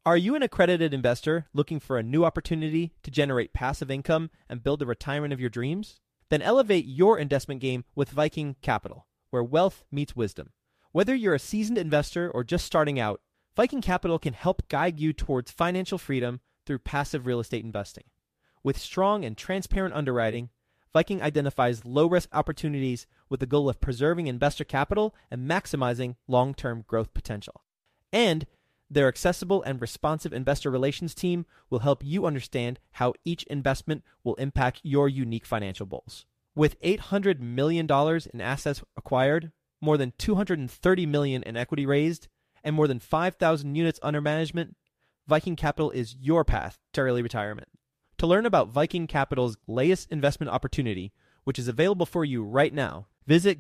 Are you an accredited investor looking for a new opportunity to generate passive income and build the retirement of your dreams? Then elevate your investment game with Viking Capital, where wealth meets wisdom. Whether you're a seasoned investor or just starting out, Viking Capital can help guide you towards financial freedom through passive real estate investing. With strong and transparent underwriting, Viking identifies low-risk opportunities with the goal of preserving investor capital and maximizing long-term growth potential. And their accessible and responsive investor relations team will help you understand how each investment will impact your unique financial goals. With $800 million in assets acquired, more than $230 million in equity raised, and more than 5,000 units under management, Viking Capital is your path to early retirement. To learn about Viking Capital's latest investment opportunity, which is available for you right now, visit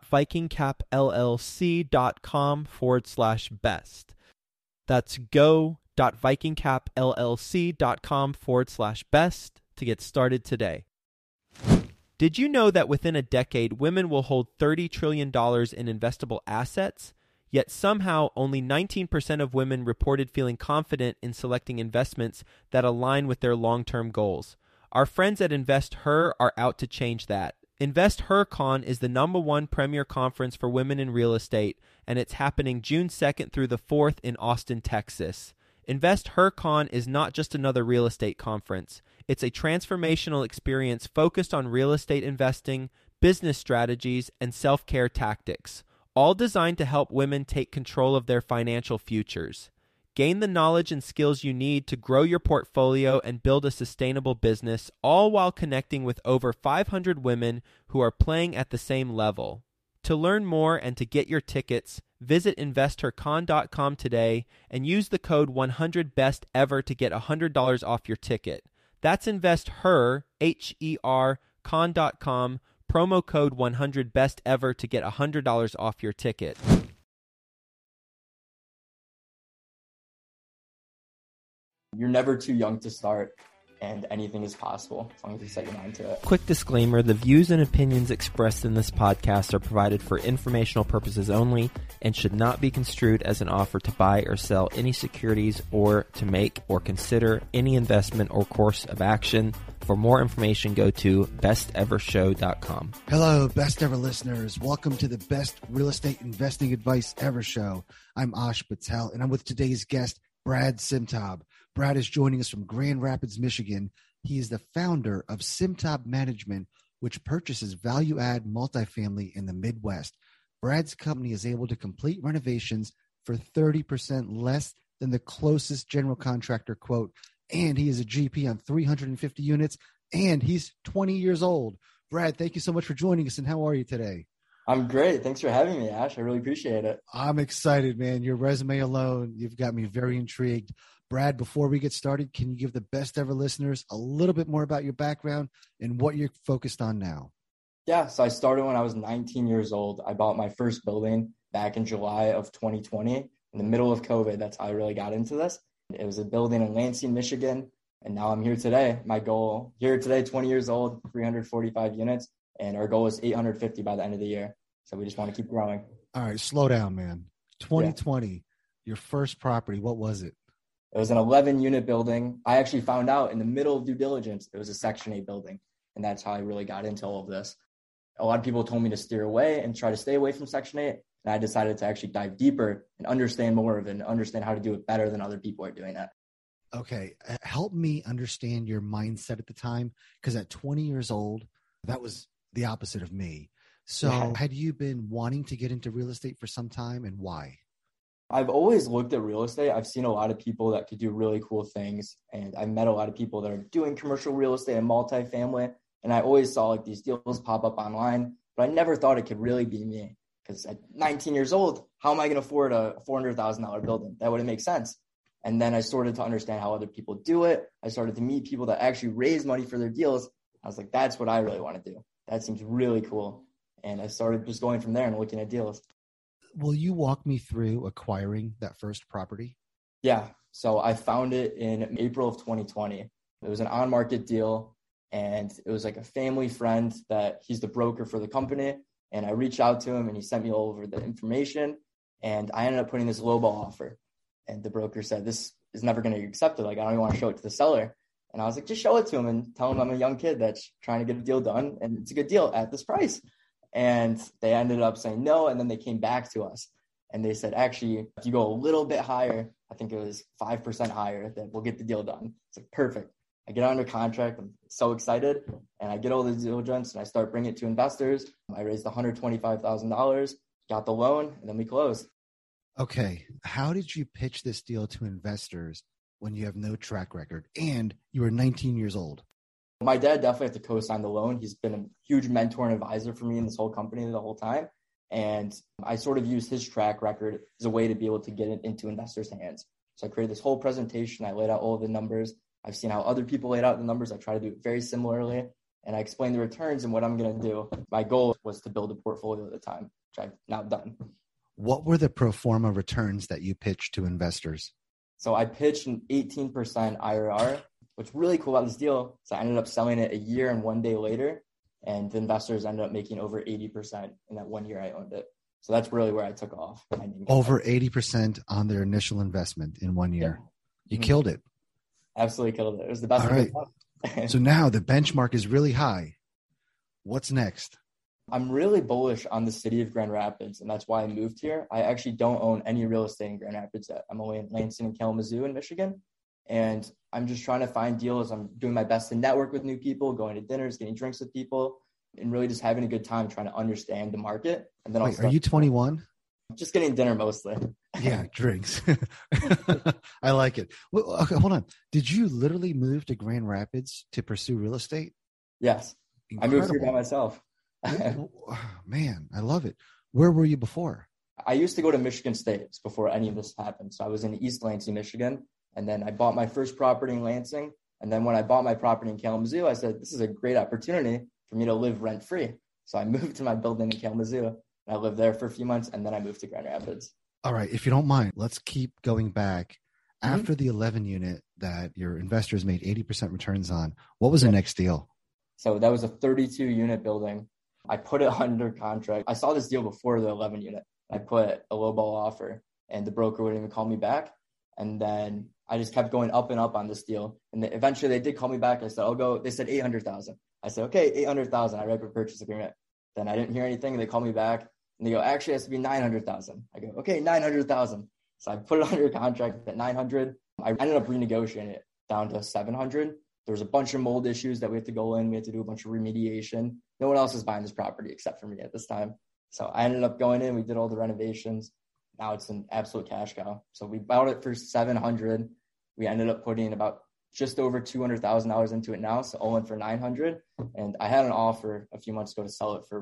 go.vikingcapllc.com/best. That's go.vikingcapllc.com/best to get started today. Did you know that within a decade, women will hold $30 trillion in investable assets? Yet somehow only 19% of women reported feeling confident in selecting investments that align with their long-term goals. Our friends at InvestHer are out to change that. InvestHerCon is the #1 premier conference for women in real estate, and it's happening June 2nd through the 4th in Austin, Texas. InvestHerCon is not just another real estate conference. It's a transformational experience focused on real estate investing, business strategies, and self-care tactics, all designed to help women take control of their financial futures. Gain the knowledge and skills you need to grow your portfolio and build a sustainable business, all while connecting with over 500 women who are playing at the same level. To learn more and to get your tickets, visit InvestHerCon.com today and use the code 100BESTEVER to get $100 off your ticket. That's InvestHer, H-E-R, con.com, promo code 100BESTEVER to get $100 off your ticket. You're never too young to start, and anything is possible as long as you set your mind to it. Quick disclaimer, the views and opinions expressed in this podcast are provided for informational purposes only and should not be construed as an offer to buy or sell any securities or to make or consider any investment or course of action. For more information, go to bestevershow.com. Hello, Best Ever listeners. Welcome to the Best Real Estate Investing Advice Ever Show. I'm Ash Patel, and I'm with today's guest, Brad Simtab. Brad is joining us from Grand Rapids, Michigan. He is the founder of Simtab Management, which purchases value-add multifamily in the Midwest. Brad's company is able to complete renovations for 30% less than the closest general contractor quote, and he is a GP on 350 units, and he's 20 years old. Brad, thank you so much for joining us, and how are you today? I'm great. Thanks for having me, Ash. I really appreciate it. I'm excited, man. Your resume alone, you've got me very intrigued. Brad, before we get started, can you give the Best Ever listeners a little bit more about your background and what you're focused on now? Yeah, so I started when I was 19 years old. I bought my first building back in July of 2020, in the middle of COVID. That's how I really got into this. It was a building in Lansing, Michigan, and now I'm here today. My goal here today, 20 years old, 345 units, and our goal is 850 by the end of the year. So we just want to keep growing. All right, slow down, man. 2020, Your first property, what was it? It was an 11-unit building. I actually found out in the middle of due diligence, it was a Section 8 building, and that's how I really got into all of this. A lot of people told me to steer away and try to stay away from Section 8, and I decided to actually dive deeper and understand more of it and understand how to do it better than other people are doing it. Okay, help me understand your mindset at the time, because at 20 years old, that was the opposite of me. So had you been wanting to get into real estate for some time, and why? I've always looked at real estate. I've seen a lot of people that could do really cool things, and I've met a lot of people that are doing commercial real estate and multifamily, and I always saw like these deals pop up online, but I never thought it could really be me, because at 19 years old, how am I going to afford a $400,000 building? That wouldn't make sense. And then I started to understand how other people do it. I started to meet people that actually raise money for their deals. I was like, that's what I really want to do. That seems really cool. And I started just going from there and looking at deals. Will you walk me through acquiring that first property? Yeah. So I found it in April of 2020. It was an on-market deal, and it was like a family friend that he's the broker for the company. And I reached out to him, and he sent me all over the information. And I ended up putting this lowball offer. And the broker said, this is never going to accept it. Like, I don't even want to show it to the seller. And I was like, just show it to him and tell him I'm a young kid that's trying to get a deal done. And it's a good deal at this price. And they ended up saying no. And then they came back to us and they said, actually, if you go a little bit higher, I think it was 5% higher, that we'll get the deal done. It's like, perfect. I get under contract. I'm so excited. And I get all the diligence and I start bringing it to investors. I raised $125,000, got the loan, and then we closed. Okay. How did you pitch this deal to investors when you have no track record and you were 19 years old? My dad definitely had to co-sign the loan. He's been a huge mentor and advisor for me in this whole company the whole time. And I sort of used his track record as a way to be able to get it into investors' hands. So I created this whole presentation. I laid out all of the numbers. I've seen how other people laid out the numbers. I try to do it very similarly. And I explained the returns and what I'm going to do. My goal was to build a portfolio at the time, which I've now done. What were the pro forma returns that you pitched to investors? So I pitched an 18% IRR. What's really cool about this deal is I ended up selling it a year and 1 day later, and the investors ended up making over 80% in that 1 year I owned it. So that's really where I took off. Over 80% on their initial investment in 1 year. Yeah. You killed it. Absolutely killed it. It was the best. All right. So now the benchmark is really high. What's next? I'm really bullish on the city of Grand Rapids, and that's why I moved here. I actually don't own any real estate in Grand Rapids yet. I'm only in Lansing and Kalamazoo in Michigan. And I'm just trying to find deals. I'm doing my best to network with new people, going to dinners, getting drinks with people, and really just having a good time trying to understand the market. And then are you 21? Just getting dinner mostly. Yeah, drinks. I like it. Well, okay, hold on. Did you literally move to Grand Rapids to pursue real estate? Yes. Incredible. I moved here by myself. Man, I love it. Where were you before? I used to go to Michigan State before any of this happened. So I was in East Lansing, Michigan. And then I bought my first property in Lansing. And then when I bought my property in Kalamazoo, I said, this is a great opportunity for me to live rent-free. So I moved to my building in Kalamazoo. And I lived there for a few months, and then I moved to Grand Rapids. All right. If you don't mind, let's keep going back. After the 11 unit that your investors made 80% returns on, what was the next deal? So that was a 32 unit building. I put it under contract. I saw this deal before the 11 unit. I put a lowball offer, and the broker wouldn't even call me back. And then I just kept going up and up on this deal. And eventually they did call me back. I said, I'll go. They said 800,000. I said, okay, 800,000. I read the purchase agreement. Then I didn't hear anything. They called me back and they go, actually it has to be 900,000. I go, okay, 900,000. So I put it under contract at 900. I ended up renegotiating it down to 700. There was a bunch of mold issues that we had to go in. We had to do a bunch of remediation. No one else is buying this property except for me at this time. So I ended up going in. We did all the renovations. Now it's an absolute cash cow. So we bought it for 700. We ended up putting about just over $200,000 into it now. So all in for 900. And I had an offer a few months ago to sell it for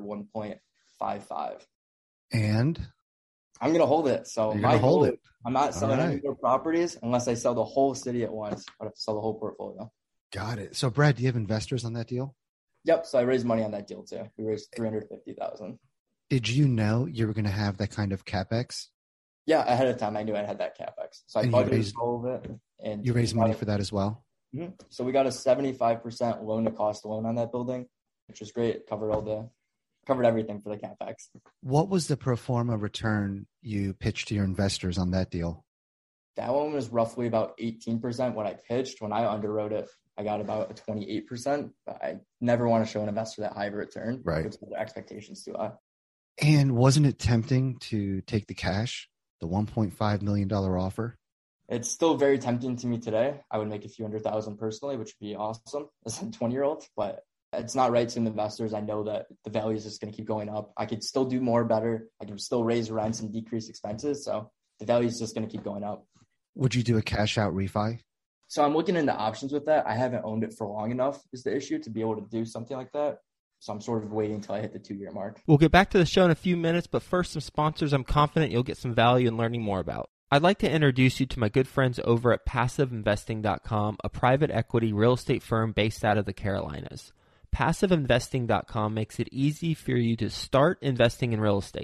1.55. And I'm going to hold it. So my goal, I'm not selling any more properties unless I sell the whole city at once. I have to sell the whole portfolio. Got it. So Brad, do you have investors on that deal? Yep. So I raised money on that deal too. We raised $350,000. Did you know you were going to have that kind of CapEx? Yeah, ahead of time, I knew I had that CapEx. So I budgeted all of it. And you raised money for that as well? Mm-hmm. So we got a 75% loan to cost loan on that building, which was great. It covered everything for the CapEx. What was the pro forma return you pitched to your investors on that deal? That one was roughly about 18% when I pitched. When I underwrote it, I got about a 28%, but I never want to show an investor that high of a return. Right. Which their expectations too high. And wasn't it tempting to take the cash, the $1.5 million offer? It's still very tempting to me today. I would make a few $100,000 personally, which would be awesome as a 20-year-old, but it's not right to investors. I know that the value is just going to keep going up. I could still do more better. I can still raise rents and decrease expenses. So the value is just going to keep going up. Would you do a cash out refi? So I'm looking into options with that. I haven't owned it for long enough is the issue to be able to do something like that. So I'm sort of waiting until I hit the 2-year mark. We'll get back to the show in a few minutes, but first, some sponsors I'm confident you'll get some value in learning more about. I'd like to introduce you to my good friends over at PassiveInvesting.com, a private equity real estate firm based out of the Carolinas. PassiveInvesting.com makes it easy for you to start investing in real estate.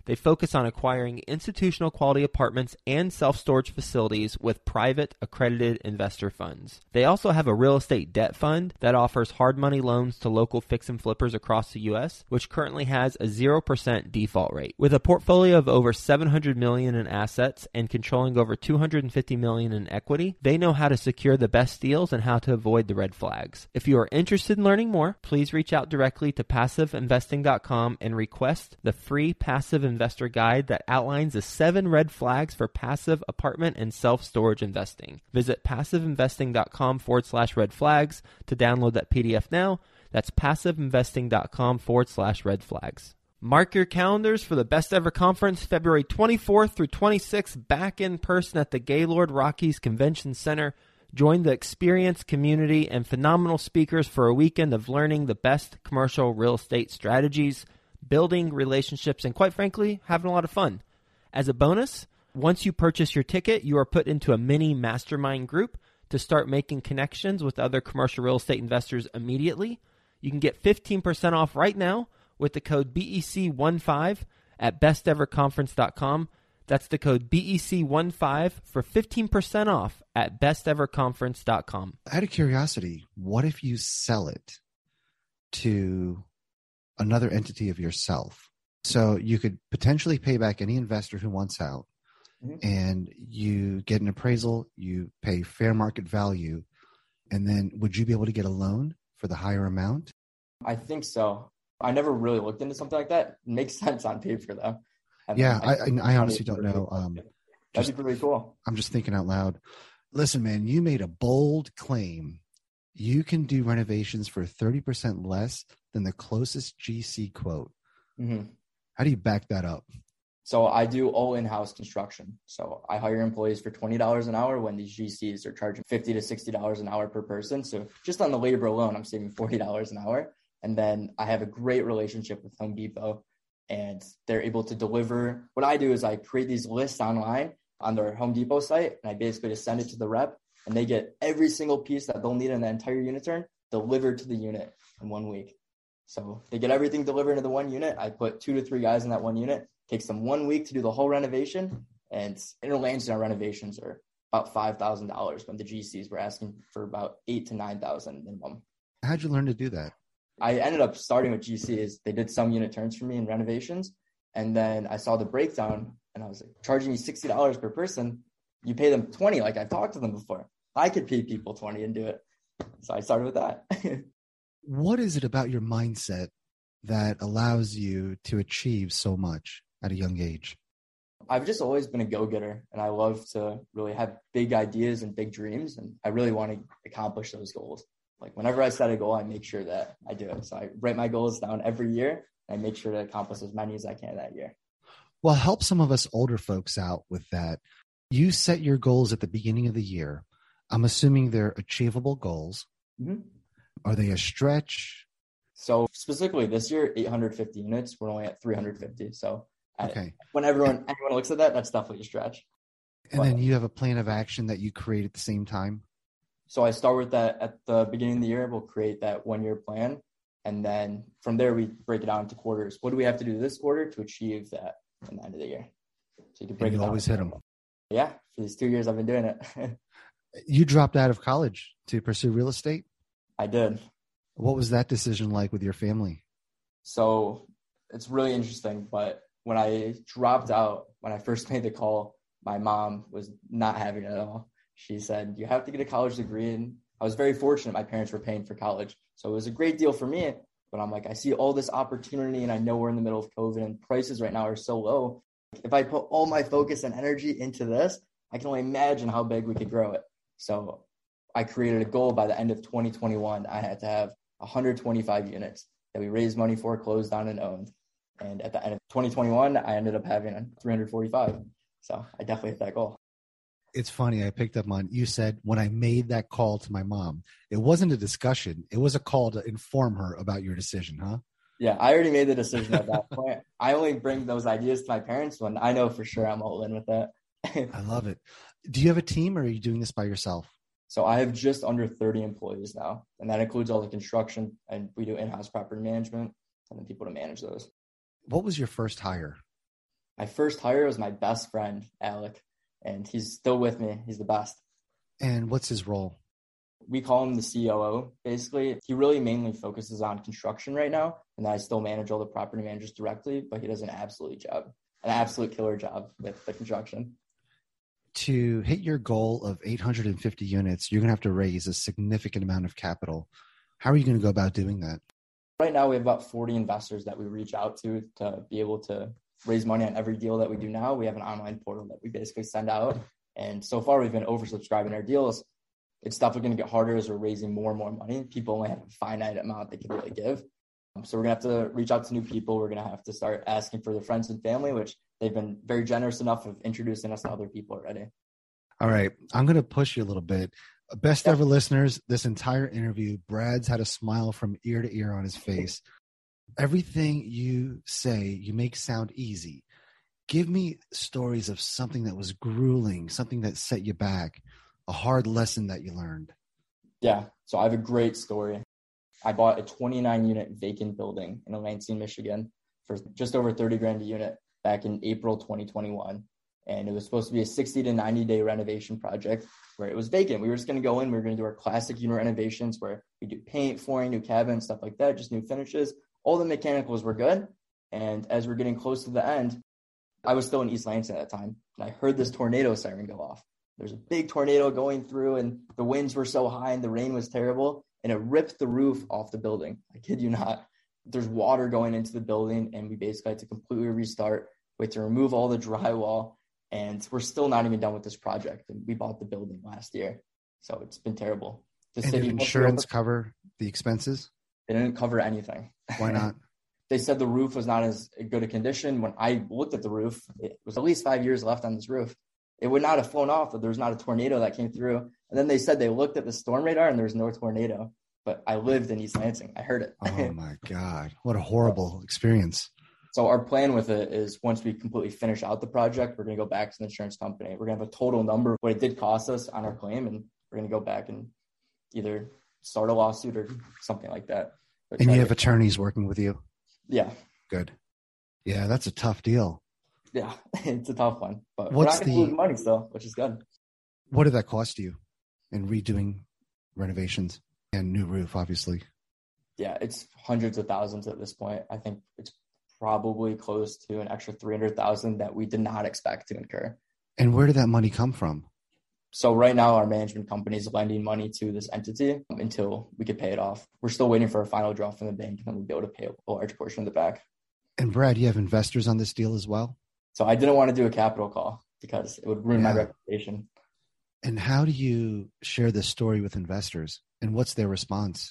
They focus on acquiring institutional quality apartments and self-storage facilities with private accredited investor funds. They also have a real estate debt fund that offers hard money loans to local fix and flippers across the U.S., which currently has a 0% default rate. With a portfolio of over $700 million in assets and controlling over $250 million in equity, they know how to secure the best deals and how to avoid the red flags. If you are interested in learning more, please reach out directly to PassiveInvesting.com and request the free Passive Investor Guide that outlines the 7 red flags for passive apartment and self-storage investing. Visit PassiveInvesting.com/red flags to download that PDF now. That's PassiveInvesting.com/red flags. Mark your calendars for the Best Ever Conference, February 24th through 26th, back in person at the Gaylord Rockies Convention Center. Join the experienced community and phenomenal speakers for a weekend of learning the best commercial real estate strategies, building relationships, and quite frankly, having a lot of fun. As a bonus, once you purchase your ticket, you are put into a mini mastermind group to start making connections with other commercial real estate investors immediately. You can get 15% off right now with the code BEC15 at besteverconference.com. That's the code BEC15 for 15% off at besteverconference.com. Out of curiosity, what if you sell it to another entity of yourself? So you could potentially pay back any investor who wants out, and you get an appraisal, you pay fair market value, and then would you be able to get a loan for the higher amount? I think so. I never really looked into something like that. It makes sense on paper, though. Yeah, I honestly don't know. That'd be pretty cool. I'm just thinking out loud. Listen, man, you made a bold claim. You can do renovations for 30% less than the closest GC quote. Mm-hmm. How do you back that up? So I do all in-house construction. So I hire employees for $20 an hour when these GCs are charging $50 to $60 an hour per person. So just on the labor alone, I'm saving $40 an hour. And then I have a great relationship with Home Depot, and they're able to deliver. What I do is I create these lists online on their Home Depot site, and I basically just send it to the rep, and they get every single piece that they'll need in the entire unit turn delivered to the unit in 1 week. So they get everything delivered into the one unit. I put 2 to 3 guys in that one unit. It takes them 1 week to do the whole renovation, and Interlanced renovations are about $5,000 when the GCs were asking for about $8,000 to $9,000 minimum. How'd you learn to do that? I ended up starting with GCs. They did some unit turns for me in renovations. And then I saw the breakdown, and I was like, charging you $60 per person. You pay them $20. Like, I've talked to them before. I could pay people $20 and do it. So I started with that. What is it about your mindset that allows you to achieve so much at a young age? I've just always been a go-getter, and I love to really have big ideas and big dreams. And I really want to accomplish those goals. Like, whenever I set a goal, I make sure that I do it. So I write my goals down every year, and I make sure to accomplish as many as I can that year. Well, help some of us older folks out with that. You set your goals at the beginning of the year. I'm assuming they're achievable goals. Mm-hmm. Are they a stretch? So specifically this year, 850 units. We're only at 350. So okay. When anyone looks at that, that's definitely a stretch. And then you have a plan of action that you create at the same time? So I start with that at the beginning of the year. We'll create that 1-year plan. And then from there, we break it down into quarters. What do we have to do this quarter to achieve that in the end of the year? So you can break it down. Always hit them. Yeah. For these 2 years, I've been doing it. You dropped out of college to pursue real estate? I did. What was that decision like with your family? So it's really interesting. But when I dropped out, when I first made the call, my mom was not having it at all. She said, you have to get a college degree. And I was very fortunate. My parents were paying for college. So it was a great deal for me. But I'm like, I see all this opportunity, and I know we're in the middle of COVID and prices right now are so low. If I put all my focus and energy into this, I can only imagine how big we could grow it. So I created a goal by the end of 2021. I had to have 125 units that we raised money for, closed on, and owned. And at the end of 2021, I ended up having 345. So I definitely hit that goal. It's funny. I picked up on, you said when I made that call to my mom, it wasn't a discussion. It was a call to inform her about your decision, huh? Yeah, I already made the decision at that point. I only bring those ideas to my parents when I know for sure I'm all in with that. I love it. Do you have a team, or are you doing this by yourself? So I have just under 30 employees now, and that includes all the construction, and we do in-house property management and then people to manage those. What was your first hire? My first hire was my best friend, Alec, and he's still with me. He's the best. And what's his role? We call him the COO. Basically, he really mainly focuses on construction right now, and I still manage all the property managers directly, but he does an absolute killer job with the construction. To hit your goal of 850 units, you're going to have to raise a significant amount of capital. How are you going to go about doing that? Right now, we have about 40 investors that we reach out to be able to raise money on every deal that we do now. We have an online portal that we basically send out. And so far, we've been oversubscribing our deals. It's definitely going to get harder as we're raising more and more money. People only have a finite amount they can really give. So we're going to have to reach out to new people. We're going to have to start asking for their friends and family, which they've been very generous enough of introducing us to other people already. All right. I'm going to push you a little bit. Best ever listeners, this entire interview, Brad's had a smile from ear to ear on his face. Everything you say, you make sound easy. Give me stories of something that was grueling, something that set you back, a hard lesson that you learned. Yeah. So I have a great story. I bought a 29-unit vacant building in Lansing, Michigan for just over $30,000 a unit back in April 2021. And it was supposed to be a 60 to 90-day renovation project where it was vacant. We were just going to go in. We were going to do our classic unit renovations where we do paint, flooring, new cabins, stuff like that, just new finishes. All the mechanicals were good. And as we're getting close to the end, I was still in East Lansing at that time. And I heard this tornado siren go off. There's a big tornado going through and the winds were so high and the rain was terrible. And it ripped the roof off the building. I kid you not. There's water going into the building and we basically had to completely restart. We had to remove all the drywall. And we're still not even done with this project. And we bought the building last year. So it's been terrible. And did insurance cover the expenses? They didn't cover anything. Why not? They said the roof was not as good a condition. When I looked at the roof, it was at least 5 years left on this roof. It would not have flown off if there was not a tornado that came through. And then they said they looked at the storm radar and there was no tornado. But I lived in East Lansing. I heard it. Oh, my God. What a horrible experience. So our plan with it is once we completely finish out the project, we're going to go back to the insurance company. We're going to have a total number of what it did cost us on our claim. And we're going to go back and either start a lawsuit or something like that. And you have attorneys working with you? Yeah. Good. Yeah, that's a tough deal. Yeah, it's a tough one. But we're not going to lose money still, which is good. What did that cost you in redoing renovations and new roof, obviously? Yeah, it's hundreds of thousands at this point. I think it's probably close to an extra $300,000 that we did not expect to incur. And where did that money come from? So right now our management company is lending money to this entity until we could pay it off. We're still waiting for a final draw from the bank and then we'll be able to pay a large portion of the back. And Brad, you have investors on this deal as well? So I didn't want to do a capital call because it would ruin my reputation. And how do you share this story with investors and what's their response?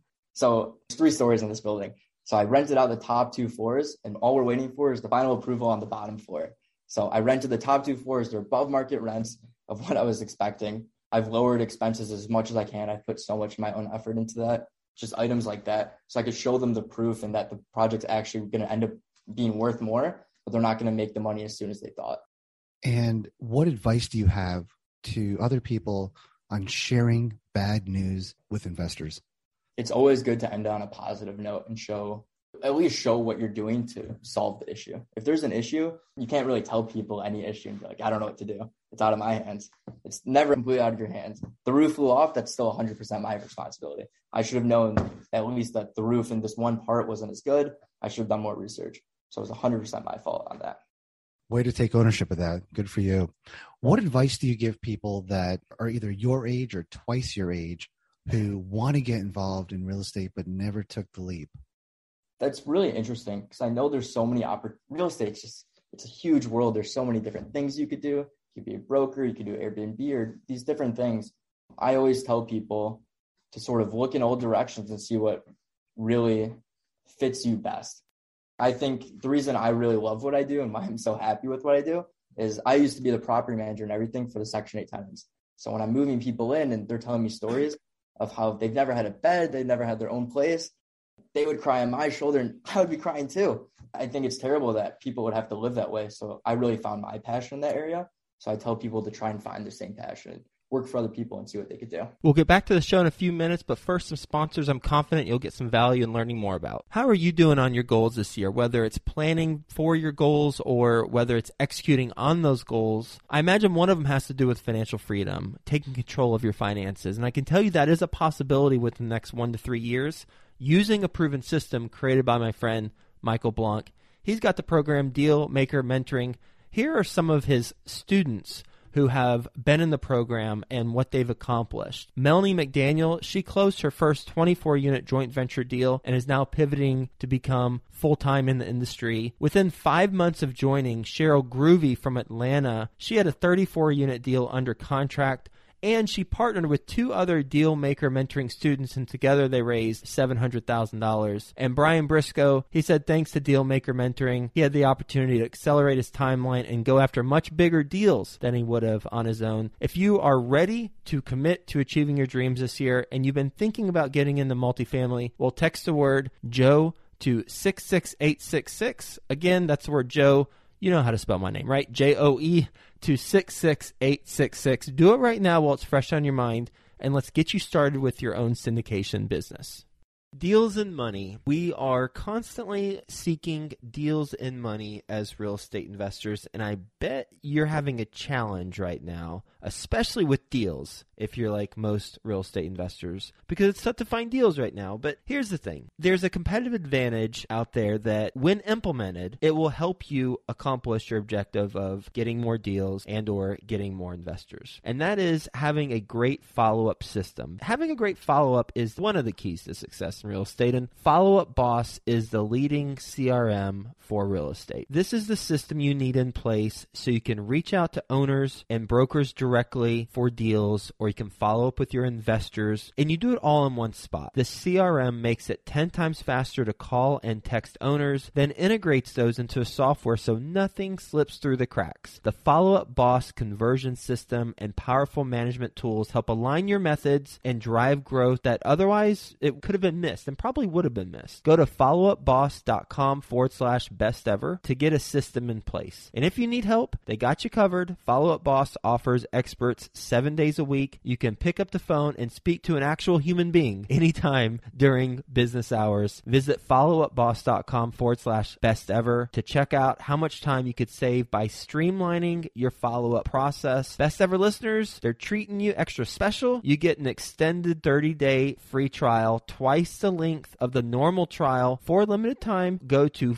So there's 3 stories in this building. So I rented out the top 2 floors and all we're waiting for is the final approval on the bottom floor. So I rented the top 2 floors. They're above market rents of what I was expecting. I've lowered expenses as much as I can. I've put so much of my own effort into that, just items like that. So I could show them the proof and that the project's actually going to end up being worth more, but they're not going to make the money as soon as they thought. And what advice do you have to other people on sharing bad news with investors? It's always good to end on a positive note and at least show what you're doing to solve the issue. If there's an issue, you can't really tell people any issue and be like, I don't know what to do. It's out of my hands. It's never completely out of your hands. The roof flew off. That's still 100% my responsibility. I should have known at least that the roof in this one part wasn't as good. I should have done more research. So it was 100% my fault on that. Way to take ownership of that. Good for you. What advice do you give people that are either your age or twice your age who want to get involved in real estate but never took the leap? That's really interesting because I know there's so many real estate. It's a huge world. There's so many different things you could do. You could be a broker, you could do Airbnb or these different things. I always tell people to sort of look in all directions and see what really fits you best. I think the reason I really love what I do and why I'm so happy with what I do is I used to be the property manager and everything for the Section 8 tenants. So when I'm moving people in and they're telling me stories of how they've never had a bed, they've never had their own place, they would cry on my shoulder and I would be crying too. I think it's terrible that people would have to live that way. So I really found my passion in that area. So I tell people to try and find the same passion. work for other people and see what they could do. We'll get back to the show in a few minutes, but first, some sponsors I'm confident you'll get some value in learning more about. How are you doing on your goals this year? Whether it's planning for your goals or whether it's executing on those goals, I imagine one of them has to do with financial freedom, taking control of your finances. And I can tell you that is a possibility within the next 1 to 3 years using a proven system created by my friend Michael Blanc. He's got the program Deal Maker Mentoring. Here are some of his students who have been in the program and what they've accomplished. Melanie McDaniel, she closed her first 24-unit joint venture deal and is now pivoting to become full-time in the industry. Within 5 months of joining, Cheryl Groovy from Atlanta, she had a 34-unit deal under contract, and she partnered with 2 other Deal Maker Mentoring students, and together they raised $700,000. And Brian Briscoe, he said thanks to Deal Maker Mentoring, he had the opportunity to accelerate his timeline and go after much bigger deals than he would have on his own. If you are ready to commit to achieving your dreams this year and you've been thinking about getting into multifamily, well, text the word Joe to 66866. Again, that's the word Joe. You know how to spell my name, right? Joe to 66866. Do it right now while it's fresh on your mind, and let's get you started with your own syndication business. Deals and money. We are constantly seeking deals and money as real estate investors, and I bet you're having a challenge right now, especially with deals, if you're like most real estate investors, because it's tough to find deals right now. But here's the thing. There's a competitive advantage out there that when implemented, it will help you accomplish your objective of getting more deals and or getting more investors. And that is having a great follow-up system. Having a great follow-up is one of the keys to success in real estate, and Follow Up Boss is the leading CRM for real estate. This is the system you need in place so you can reach out to owners and brokers directly for deals, or you can follow up with your investors, and you do it all in one spot. The CRM makes it 10 times faster to call and text owners, then integrates those into a software so nothing slips through the cracks. The Follow Up Boss conversion system and powerful management tools help align your methods and drive growth that otherwise it could have been missed and probably would have been missed. Go to followupboss.com/best ever to get a system in place. And if you need help, they got you covered. Follow Up Boss offers experts 7 days a week. You can pick up the phone and speak to an actual human being anytime during business hours. Visit followupboss.com/best ever to check out how much time you could save by streamlining your follow-up process. Best Ever listeners, they're treating you extra special. You get an extended 30-day free trial, twice the length of the normal trial for a limited time. Go to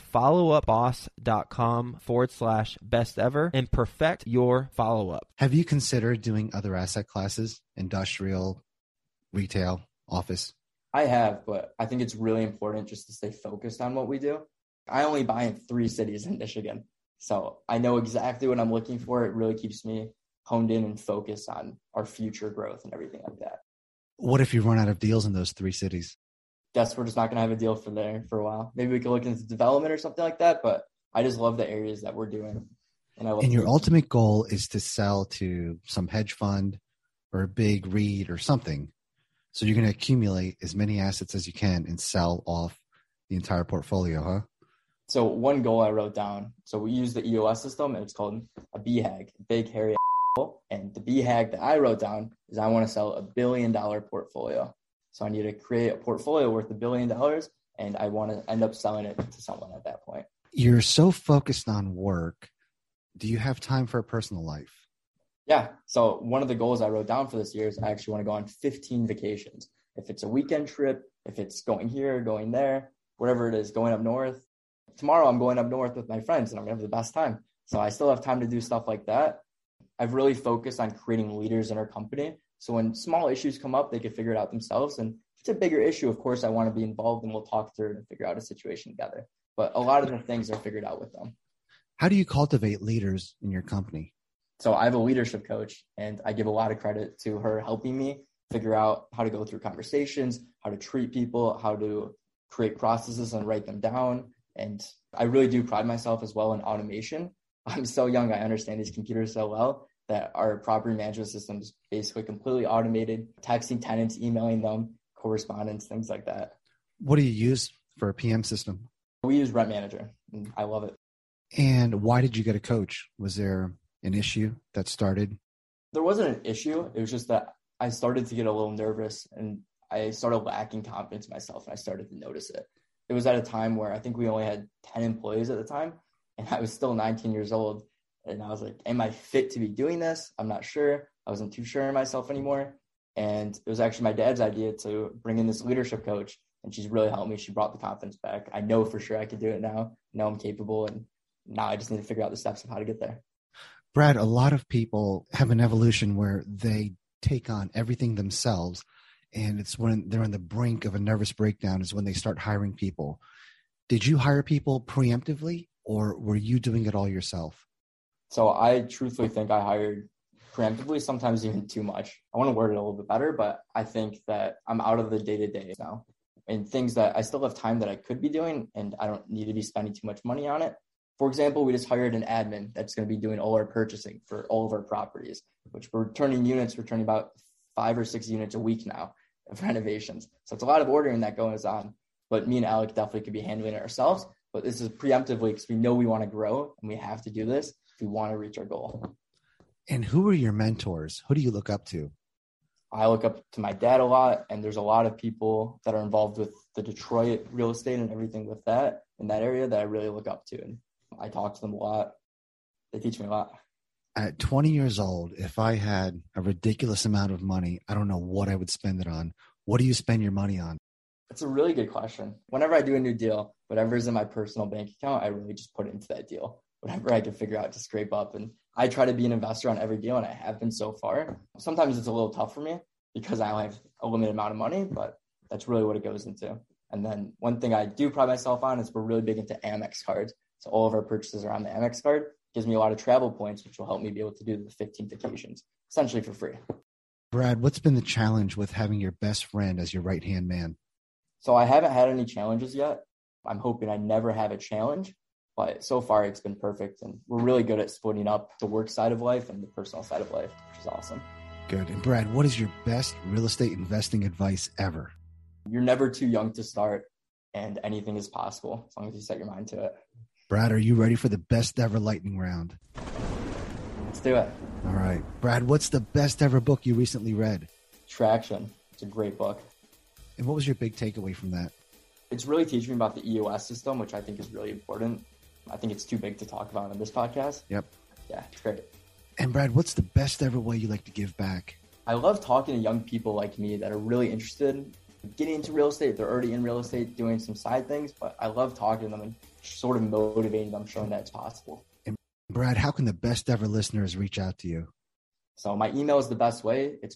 followupboss.com/best ever and perfect your follow-up. Have you considered doing other asset classes, industrial, retail, office? I have, but I think it's really important just to stay focused on what we do. I only buy in 3 cities in Michigan, so I know exactly what I'm looking for. It really keeps me honed in and focused on our future growth and everything like that. What if you run out of deals in those 3 cities? Guess we're just not going to have a deal for there for a while. Maybe we could look into development or something like that, but I just love the areas that we're doing. And your ultimate goal is to sell to some hedge fund or a big REIT or something. So you're going to accumulate as many assets as you can and sell off the entire portfolio, huh? So one goal I wrote down, so we use the EOS system, and it's called a BHAG, big, hairy goal. And the BHAG that I wrote down is I want to sell $1 billion portfolio. So I need to create a portfolio worth $1 billion, and I want to end up selling it to someone at that point. You're so focused on work. Do you have time for a personal life? Yeah. So one of the goals I wrote down for this year is I actually want to go on 15 vacations. If it's a weekend trip, if it's going here, going there, whatever it is, going up north. Tomorrow I'm going up north with my friends and I'm going to have the best time. So I still have time to do stuff like that. I've really focused on creating leaders in our company. So when small issues come up, they can figure it out themselves. And if it's a bigger issue, of course, I want to be involved and we'll talk through it and figure out a situation together. But a lot of the things are figured out with them. How do you cultivate leaders in your company? So I have a leadership coach, and I give a lot of credit to her helping me figure out how to go through conversations, how to treat people, how to create processes and write them down. And I really do pride myself as well in automation. I'm so young, I understand these computers so well that our property management system is basically completely automated, texting tenants, emailing them, correspondence, things like that. What do you use for a PM system? We use Rent Manager, and I love it. And why did you get a coach? Was there an issue that started There wasn't an issue. It was just that I started to get a little nervous and I started lacking confidence in myself, and I started to notice it. It was at a time where I think we only had 10 employees at the time, and I was still 19 years old. And I was like, am I fit to be doing this? I'm not sure. I wasn't too sure in myself anymore. And it was actually my dad's idea to bring in this leadership coach, and she's really helped me. She brought the confidence back. I know for sure I could do it now. I know I'm capable, and now I just need to figure out the steps of how to get there. Brad, a lot of people have an evolution where they take on everything themselves, and it's when they're on the brink of a nervous breakdown is when they start hiring people. Did you hire people preemptively, or were you doing it all yourself? So I truthfully think I hired preemptively, sometimes even too much. I want to word it a little bit better, but I think that I'm out of the day-to-day now, and things that I still have time that I could be doing, and I don't need to be spending too much money on it. For example, we just hired an admin that's going to be doing all our purchasing for all of our properties, which we're turning units. We're turning about 5 or 6 units a week now of renovations. So it's a lot of ordering that goes on, but me and Alec definitely could be handling it ourselves. But this is preemptively because we know we want to grow and we have to do this if we want to reach our goal. And who are your mentors? Who do you look up to? I look up to my dad a lot, and there's a lot of people that are involved with the Detroit real estate and everything with that in that area that I really look up to. And I talk to them a lot. They teach me a lot. At 20 years old, if I had a ridiculous amount of money, I don't know what I would spend it on. What do you spend your money on? That's a really good question. Whenever I do a new deal, whatever's in my personal bank account, I really just put it into that deal. Whatever I can figure out to scrape up. And I try to be an investor on every deal, and I have been so far. Sometimes it's a little tough for me because I only have a limited amount of money, but that's really what it goes into. And then one thing I do pride myself on is we're really big into Amex cards. So all of our purchases are on the Amex card. Gives me a lot of travel points, which will help me be able to do the 15 vacations, essentially for free. Brad, what's been the challenge with having your best friend as your right-hand man? So I haven't had any challenges yet. I'm hoping I never have a challenge, but so far it's been perfect. And we're really good at splitting up the work side of life and the personal side of life, which is awesome. Good. And Brad, what is your best real estate investing advice ever? You're never too young to start, and anything is possible as long as you set your mind to it. Brad, are you ready for the best ever lightning round? Let's do it. All right. Brad, what's the best ever book you recently read? Traction. It's a great book. And what was your big takeaway from that? It's really teaching me about the EOS system, which I think is really important. I think it's too big to talk about on this podcast. Yep. Yeah, it's great. And Brad, what's the best ever way you like to give back? I love talking to young people like me that are really interested in getting into real estate. They're already in real estate doing some side things, but I love talking to them and sort of motivating them, showing that it's possible. And Brad, how can the best ever listeners reach out to you? So my email is the best way. It's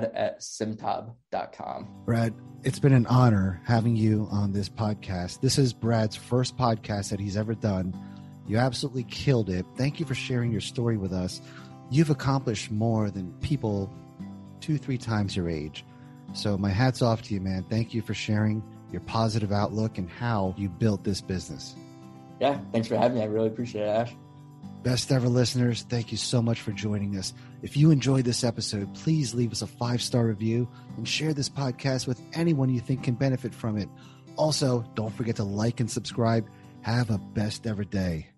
brad@simtab.com. Brad, it's been an honor having you on this podcast. This is Brad's first podcast that he's ever done. You absolutely killed it. Thank you for sharing your story with us. You've accomplished more than people 2-3 times your age. So my hat's off to you, man. Thank you for sharing your positive outlook and how you built this business. Yeah, thanks for having me. I really appreciate it, Ash. Best ever listeners, thank you so much for joining us. If you enjoyed this episode, please leave us a 5-star review and share this podcast with anyone you think can benefit from it. Also, don't forget to like and subscribe. Have a best ever day.